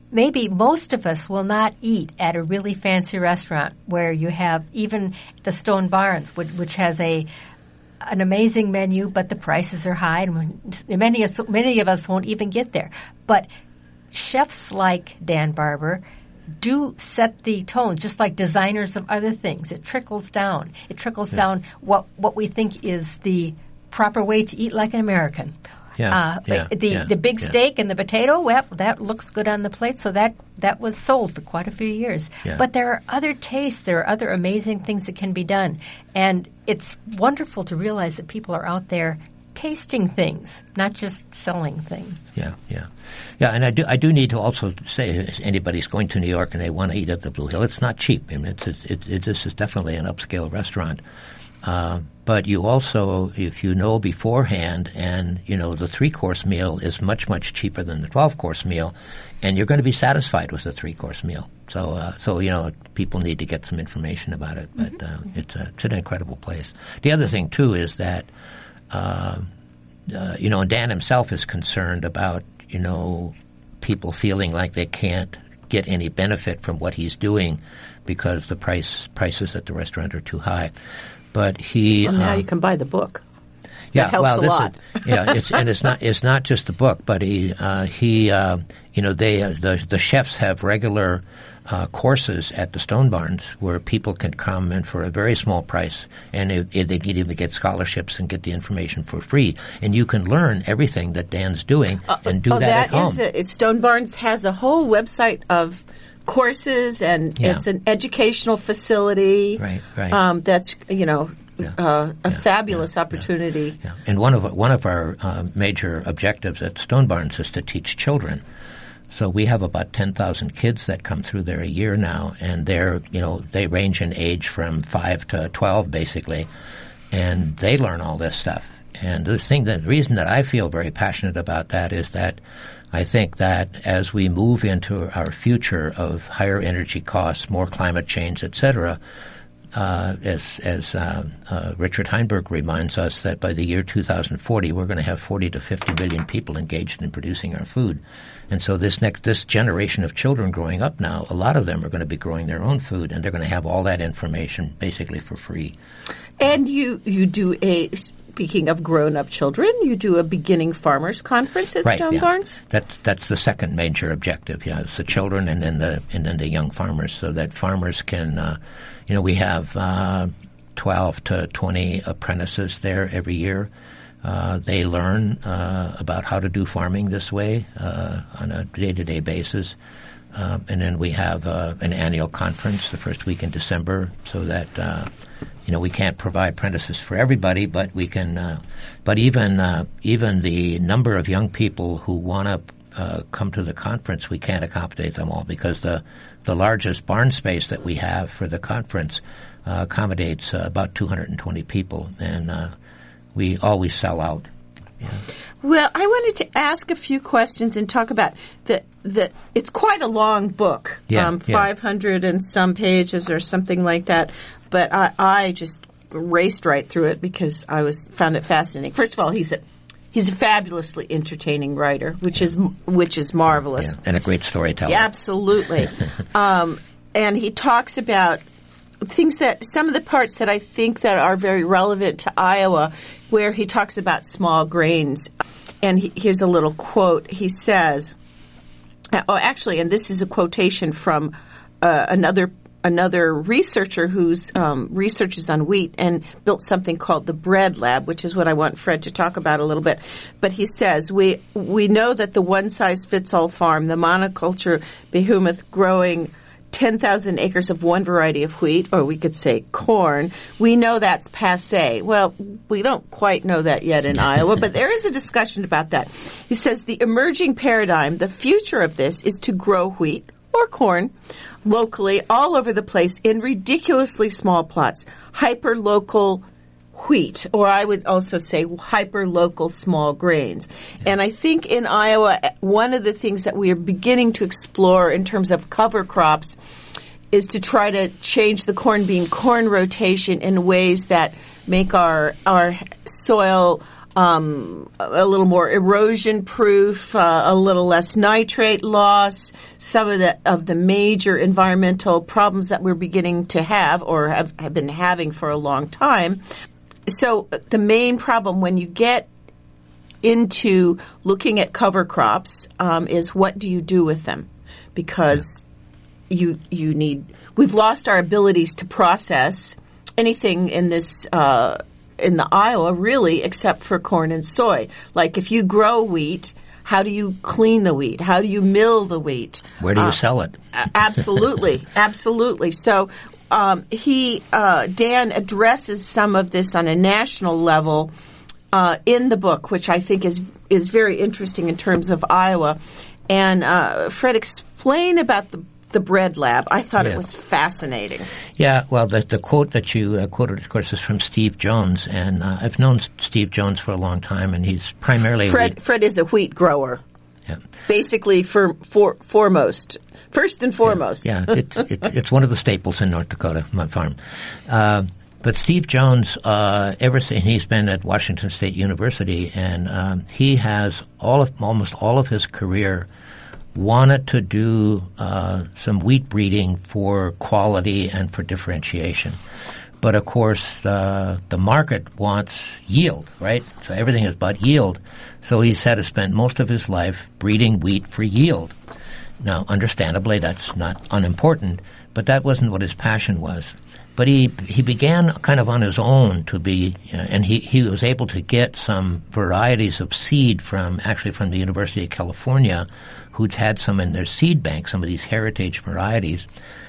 maybe most of us will not eat at a really fancy restaurant where you have even the Stone Barns, which, which has a an amazing menu, but the prices are high, and many of, many of us won't even get there. But chefs like Dan Barber do set the tone, just like designers of other things. It trickles down. It trickles yeah. down what what we think is the proper way to eat like an American. Yeah, uh, yeah, the yeah, the big yeah. steak and the potato, well, that looks good on the plate, so that, that was sold for quite a few years. Yeah. But there are other tastes, there are other amazing things that can be done. And it's wonderful to realize that people are out there tasting things, not just selling things. Yeah, yeah. Yeah, and I do I do need to also say, if anybody's going to New York and they want to eat at the Blue Hill, it's not cheap. I mean, it's, it, it, this is definitely an upscale restaurant. Uh, but you also, if you know beforehand, and, you know, the three-course meal is much, much cheaper than the twelve-course meal, and you're going to be satisfied with the three-course meal. So, uh, so you know, people need to get some information about it, but mm-hmm. uh, it's, a, it's an incredible place. The other thing, too, is that, uh, uh, you know, Dan himself is concerned about, you know, people feeling like they can't get any benefit from what he's doing because the price prices at the restaurant are too high. But he well, now um, you can buy the book. Yeah, that helps well, a this lot. Is, yeah, it's, and it's not it's not just the book, but he uh, he uh, you know they uh, the the chefs have regular uh, courses at the Stone Barns where people can come and for a very small price, and if, if they can even get scholarships and get the information for free, and you can learn everything that Dan's doing uh, and do oh, that, at home. That is a, Stone Barns has a whole website of courses, and yeah. it's an educational facility. Right, right. Um, that's you know Yeah. uh, a Yeah, fabulous yeah, opportunity. Yeah, yeah. And one of one of our uh, major objectives at Stone Barns is to teach children. So we have about ten thousand kids that come through there a year now, and they're you know they range in age from five to twelve basically, and they learn all this stuff. And the thing, the reason that I feel very passionate about that is that I think that as we move into our future of higher energy costs, more climate change, et cetera, uh, as, as uh, uh, Richard Heinberg reminds us, that by the year two thousand forty, we're going to have forty to fifty million people engaged in producing our food. And so this next, this generation of children growing up now, a lot of them are going to be growing their own food, and they're going to have all that information basically for free. And you, you do a... Speaking of grown-up children, you do a beginning farmers conference at right, Stone yeah. Barns? That's that's the second major objective. Yeah, it's the children and then the and then the young farmers, so that farmers can, uh, you know, we have uh, twelve to twenty apprentices there every year. Uh, they learn uh, about how to do farming this way uh, on a day-to-day basis. Um, and then we have uh, an annual conference the first week in December, so that uh, you know we can't provide apprentices for everybody, but we can. Uh, but even uh, even the number of young people who want to uh, come to the conference, we can't accommodate them all because the the largest barn space that we have for the conference uh, accommodates uh, about two hundred twenty people, and uh, we always sell out. Yeah. Well, I wanted to ask a few questions and talk about the the. It's quite a long book, yeah, um, yeah. five hundred and some pages or something like that. But I, I just raced right through it because I was found it fascinating. First of all, he's a he's a fabulously entertaining writer, which is which is marvelous, yeah. and a great storyteller. Yeah, absolutely. um, and he talks about things that some of the parts that I think that are very relevant to Iowa, where he talks about small grains. And he, here's a little quote. He says, oh, actually, and this is a quotation from uh, another another researcher whose um, researches on wheat and built something called the Bread Lab, which is what I want Fred to talk about a little bit. But he says, we we know that the one-size-fits-all farm, the monoculture behemoth growing ten thousand acres of one variety of wheat, or we could say corn, we know that's passé. Well, we don't quite know that yet in Iowa, but there is a discussion about that. He says the emerging paradigm, the future of this, is to grow wheat or corn locally all over the place in ridiculously small plots, hyper-local wheat, or I would also say hyper-local small grains. Yeah. And I think in Iowa, one of the things that we are beginning to explore in terms of cover crops is to try to change the corn bean corn rotation in ways that make our our soil um, a little more erosion proof, uh, a little less nitrate loss, some of the of the major environmental problems that we're beginning to have or have, have been having for a long time. So the main problem when you get into looking at cover crops um, is what do you do with them? Because you you need we've lost our abilities to process anything in this uh, in the Iowa really except for corn and soy. Like if you grow wheat, how do you clean the wheat? How do you mill the wheat? Where do you uh, sell it? Absolutely, absolutely. So um, he uh, Dan addresses some of this on a national level. Uh, in the book, which I think is is very interesting in terms of Iowa. And uh, Fred, explain about the the bread lab. I thought yeah. it was fascinating. Yeah, well, the, the quote that you uh, quoted, of course, is from Steve Jones. And uh, I've known Steve Jones for a long time, and he's primarily... Fred, wheat. Fred is a wheat grower. Yeah. Basically, for, for foremost. First and foremost. Yeah, yeah it, it, it's one of the staples in North Dakota, my farm. Uh, But Steve Jones, uh, ever since he's been at Washington State University, and um, he has all of almost all of his career wanted to do uh, some wheat breeding for quality and for differentiation. But of course, uh, the market wants yield, right? So everything is about yield. So he's had to spend most of his life breeding wheat for yield. Now, understandably, that's not unimportant, but that wasn't what his passion was. But he he began kind of on his own to be, uh, and he, he was able to get some varieties of seed from, actually from the University of California, who'd had some in their seed bank, some of these heritage varieties.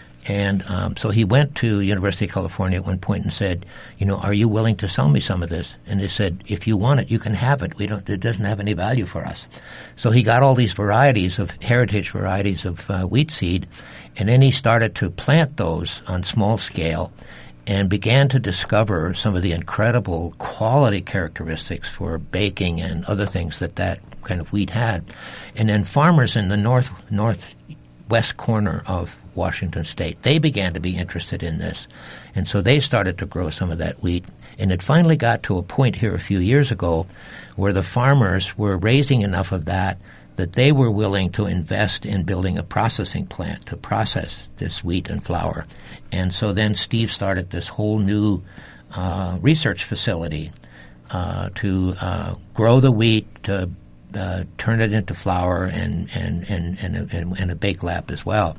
And um, so he went to University of California at one point and said, you know, are you willing to sell me some of this? And they said, if you want it, you can have it. We don't. It doesn't have any value for us. So he got all these varieties of heritage varieties of uh, wheat seed, and then he started to plant those on small scale and began to discover some of the incredible quality characteristics for baking and other things that that kind of wheat had. And then farmers in the north northwest corner of Washington State, they began to be interested in this. And so they started to grow some of that wheat. And it finally got to a point here a few years ago where the farmers were raising enough of that that they were willing to invest in building a processing plant to process this wheat and flour. And so then Steve started this whole new uh, research facility uh, to uh, grow the wheat, to uh, turn it into flour, and and and and a, and, and a bake lab as well.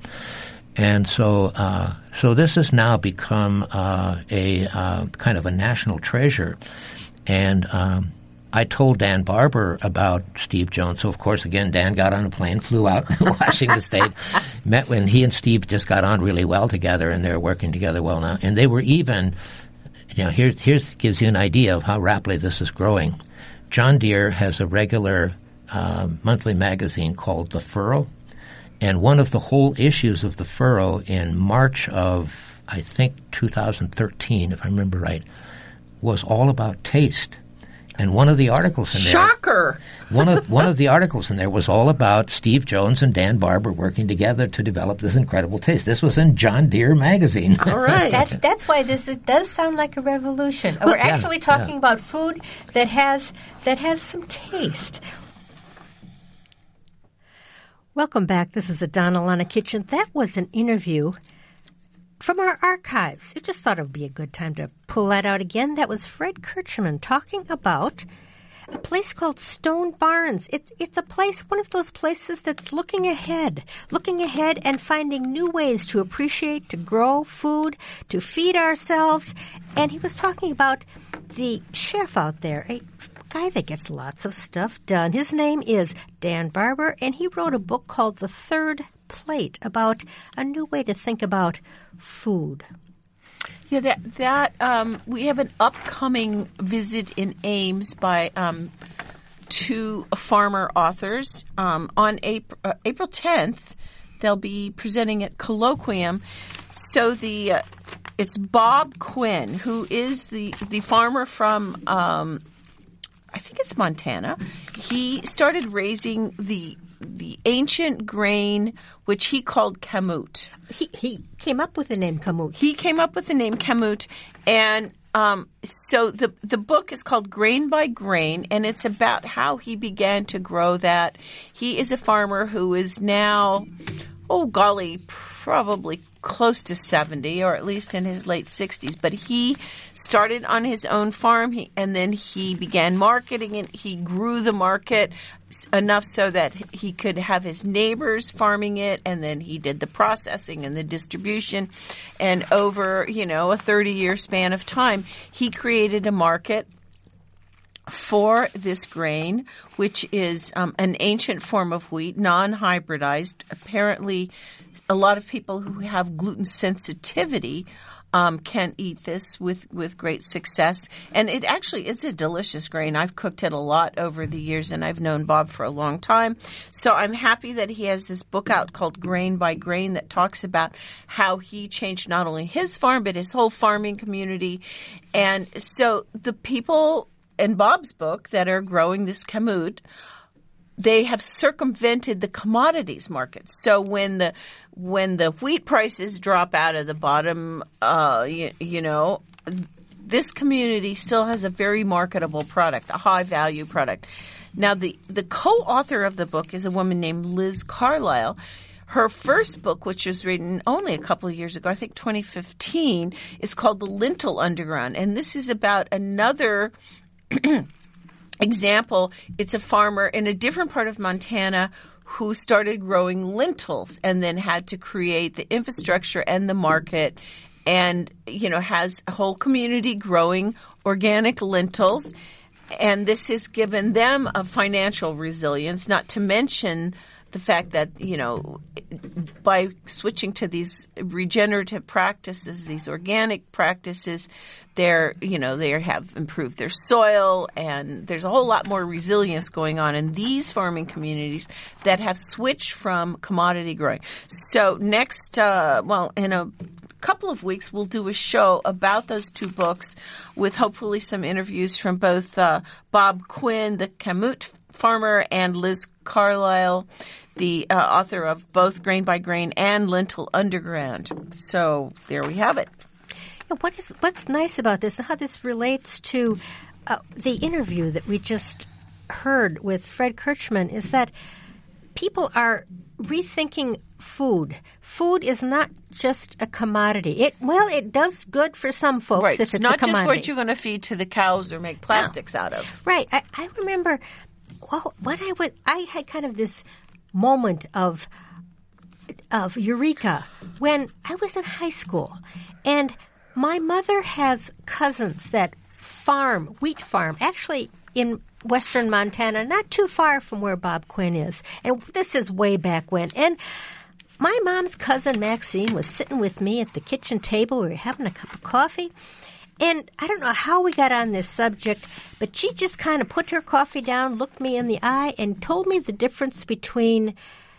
And so, uh, so this has now become uh, a uh, kind of a national treasure. And um, I told Dan Barber about Steve Jones. So, of course, again, Dan got on a plane, flew out to Washington State, met when he and Steve just got on really well together, and they're working together well now. And they were even, you know, here here's gives you an idea of how rapidly this is growing. John Deere has a regular uh, monthly magazine called The Furrow. And one of the whole issues of The Furrow in March of, I think, two thousand thirteen, if I remember right, was all about taste. And one of the articles in there... Shocker! one of one of the articles in there was all about Steve Jones and Dan Barber working together to develop this incredible taste. This was in John Deere magazine. All right. That's that's why this is, does sound like a revolution. We're Yeah, actually talking yeah. about food that has that has some taste. Welcome back. This is the Donna Lana Kitchen. That was an interview from our archives. I just thought it would be a good time to pull that out again. That was Fred Kirchman talking about a place called Stone Barns. It's it's a place, one of those places that's looking ahead, looking ahead and finding new ways to appreciate, to grow food, to feed ourselves. And he was talking about the chef out there, a guy that gets lots of stuff done. His name is Dan Barber, and he wrote a book called The Third Plate about a new way to think about food. Yeah, that that um, we have an upcoming visit in Ames by um, two farmer authors um, on April, uh, April tenth. They'll be presenting at Colloquium. So the uh, it's Bob Quinn, who is the the farmer from um, I think it's Montana. He started raising the the ancient grain, which he called kamut. He he came up with the name kamut. He came up with the name kamut, and Um, so the the book is called Grain by Grain, and it's about how he began to grow that. He is a farmer who is now, oh golly, probably close to seventy, or at least in his late sixties. But he started on his own farm, he, and then he began marketing it. He grew the market enough so that he could have his neighbors farming it, and then he did the processing and the distribution. And over, you know, a thirty-year span of time, he created a market for this grain, which is um, an ancient form of wheat, non-hybridized. Apparently, a lot of people who have gluten sensitivity um, can eat this with, with great success. And it actually is a delicious grain. I've cooked it a lot over the years, and I've known Bob for a long time. So I'm happy that he has this book out called Grain by Grain that talks about how he changed not only his farm, but his whole farming community. And so the people in Bob's book that are growing this kamut, they have circumvented the commodities market. So when the when the wheat prices drop out of the bottom, uh, you, you know, this community still has a very marketable product, a high value product. Now, the the co-author of the book is a woman named Liz Carlisle. Her first book, which was written only a couple of years ago, I think twenty fifteen, is called The Lentil Underground, and this is about another example. It's a farmer in a different part of Montana who started growing lentils and then had to create the infrastructure and the market, and, you know, has a whole community growing organic lentils. And this has given them a financial resilience, not to mention the fact that, you know, by switching to these regenerative practices, these organic practices, they're, you know, they have improved their soil, and there's a whole lot more resilience going on in these farming communities that have switched from commodity growing. So next, uh, well, in a couple of weeks, we'll do a show about those two books with hopefully some interviews from both uh, Bob Quinn, the kamut farmer, and Liz Carlisle, the uh, author of both Grain by Grain and Lentil Underground. So there we have it. What is what's nice about this and how this relates to uh, the interview that we just heard with Fred Kirchman is that people are rethinking food. Food is not just a commodity. It well, it does good for some folks right. if it's, it's not a commodity. just what you're going to feed to the cows or make plastics no. out of. Right. I, I remember well, when I was, I had kind of this moment of of eureka when I was in high school, and my mother has cousins that farm, wheat farm, actually in western Montana, not too far from where Bob Quinn is. And this is way back when. And my mom's cousin Maxine was sitting with me at the kitchen table. We were having a cup of coffee. And I don't know how we got on this subject, but she just kind of put her coffee down, looked me in the eye, and told me the difference between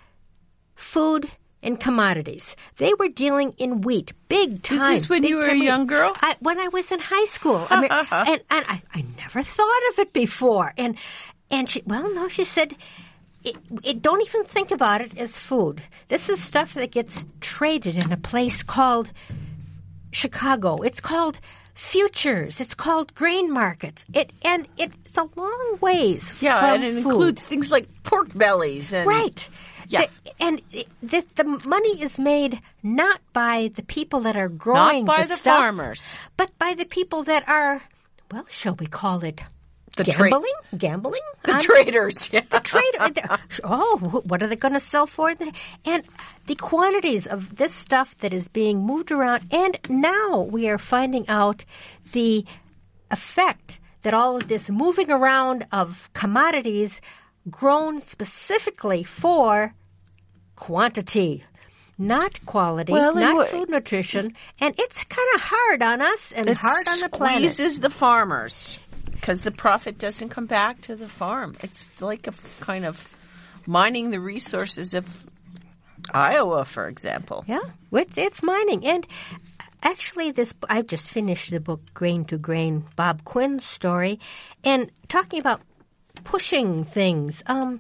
food and commodities. They were dealing in wheat, big time. Is this when you were a young girl? I, when I was in high school. I mean, and and I, I never thought of it before. And and she, well, no, she said, it, it, don't even think about it as food. This is stuff that gets traded in a place called Chicago. It's called futures. It's called grain markets. It and it's a long ways. Yeah, from and it food. includes things like pork bellies and right. Yeah, the, and the, the money is made not by the people that are growing, not by the, the stuff, farmers, but by the people that are, well, shall we call it the gambling? Tra- gambling? The on, traders. Yeah. The trader. Oh, what are they going to sell for? And the quantities of this stuff that is being moved around, and now we are finding out the effect that all of this moving around of commodities grown specifically for quantity, not quality, well, not w- food nutrition, and it's kind of hard on us and it hard on the planet. It squeezes the farmers because the profit doesn't come back to the farm. It's like a kind of mining the resources of Iowa, for example. Yeah, it's, it's mining. And actually, this I just finished the book Grain to Grain, Bob Quinn's story, and talking about pushing things. Um,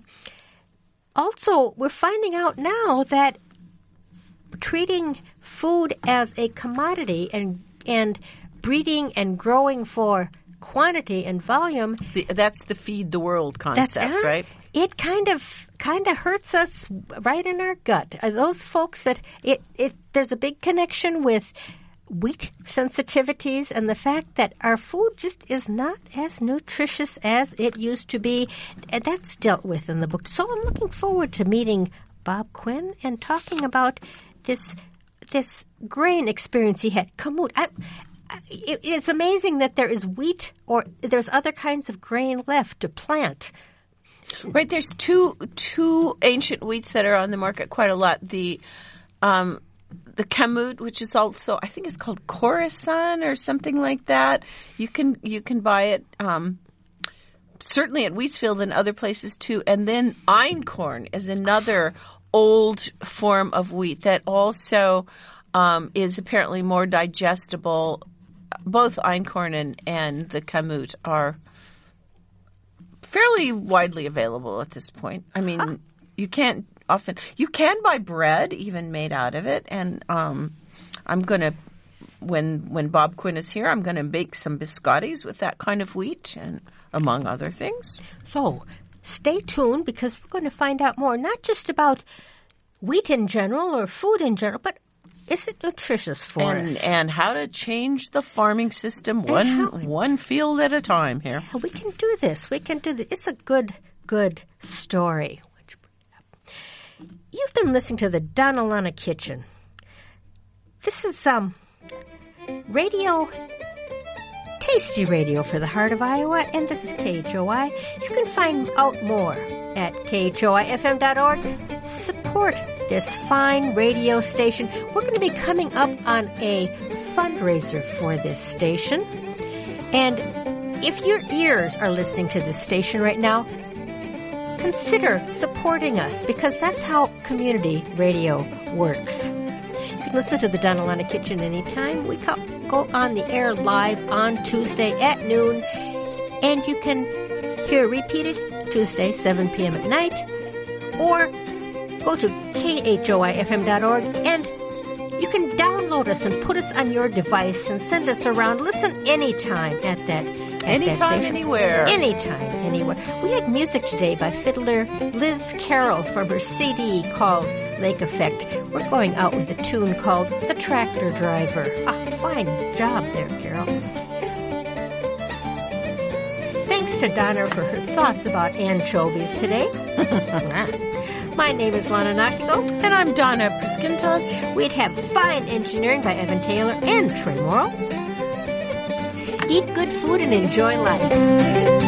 also, we're finding out now that treating food as a commodity and and breeding and growing for quantity and volume. The, that's the feed the world concept, That's, uh, right? It kind of kind of hurts us right in our gut. Are those folks that it, it there's a big connection with wheat sensitivities and the fact that our food just is not as nutritious as it used to be. And that's dealt with in the book. So I'm looking forward to meeting Bob Quinn and talking about this this grain experience he had. Kamut. I, It, it's amazing that there is wheat or there's other kinds of grain left to plant. Right, there's two two ancient wheats that are on the market quite a lot. The um, the kamut, which is also I think it's called Khorasan or something like that. You can you can buy it um, certainly at Wheatsfield and other places too. And then einkorn is another old form of wheat that also um, is apparently more digestible. Both einkorn and, and the kamut are fairly widely available at this point. I mean, huh. you can't often you can buy bread even made out of it, and um, I'm gonna when when Bob Quinn is here, I'm gonna bake some biscottis with that kind of wheat, and among other things. So stay tuned because we're going to find out more, not just about wheat in general or food in general, but is it nutritious for and, us? And how to change the farming system one how, one field at a time here. We can do this. We can do this. It's a good, good story. You've been listening to the Donna Lana Kitchen. This is um radio, tasty radio for the heart of Iowa, and this is K H O I. You can find out more at K H O I F M dot org. Support this fine radio station. We're going to be coming up on a fundraiser for this station. And if your ears are listening to this station right now, consider supporting us because that's how community radio works. You can listen to the Donna Lana Kitchen anytime. We come, go on the air live on Tuesday at noon. And you can hear repeated Tuesday, seven p.m. at night. Or go to K H O I F M dot org and you can download us and put us on your device and send us around. Listen anytime at that. At anytime, that anywhere. Anytime, anywhere. We had music today by fiddler Liz Carroll from her C D called Lake Effect. We're going out with a tune called The Tractor Driver. Ah, fine job there, Carol. Thanks to Donna for her thoughts about anchovies today. My name is Lana Nakiko. And I'm Donna Priskintas. We'd have fine engineering by Evan Taylor and Trey Morrill. Eat good food and enjoy life.